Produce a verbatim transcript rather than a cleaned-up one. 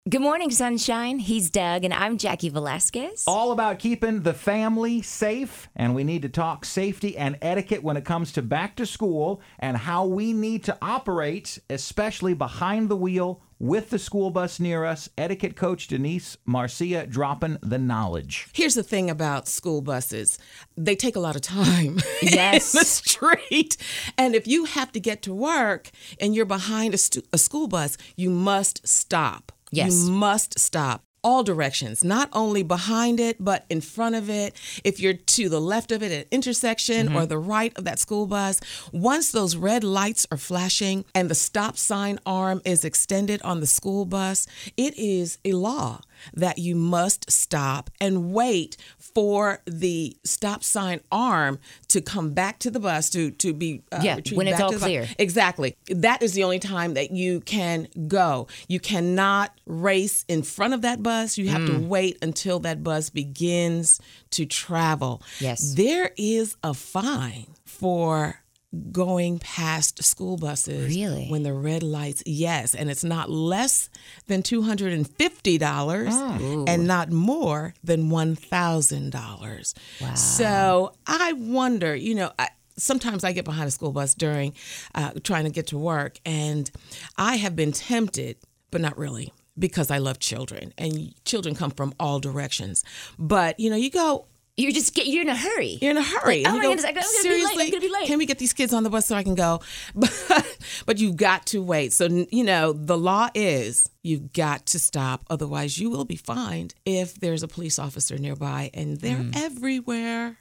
Good morning, sunshine. He's Doug, and I'm Jackie Velasquez. All about keeping the family safe, and we need to talk safety and etiquette when it comes to back to school and how we need to operate, especially behind the wheel with the school bus near us. Etiquette coach Denise Marcia dropping the knowledge. Here's the thing about school buses. They take a lot of time Yes. in the street. And if you have to get to work and you're behind a, stu- a school bus, you must stop. Yes. You must stop. All directions, not only behind it, but in front of it. If you're to the left of it at intersection mm-hmm. or the right of that school bus, once those red lights are flashing and the stop sign arm is extended on the school bus, it is a law that you must stop and wait for the stop sign arm to come back to the bus, to, to be uh, yeah, when it's back all to the clear. bus. Exactly. That is the only time that you can go. You cannot race in front of that bus. You have mm. to wait until that bus begins to travel. Yes. There is a fine for going past school buses. Really? When the red lights, yes. And it's not less than two hundred fifty dollars oh. and not more than one thousand dollars. Wow. So I wonder, you know, I, sometimes I get behind a school bus during uh, trying to get to work, and I have been tempted, but not really, because I love children, and children come from all directions. But, you know, you go, You're just get, you're in a hurry. You're in a hurry. Like, oh and my you go, goodness, I'm gonna seriously, be late. I'm gonna be late. Can we get these kids on the bus so I can go? But, but you've got to wait. So, you know, the law is you've got to stop. Otherwise, you will be fined if there's a police officer nearby, and they're mm. everywhere.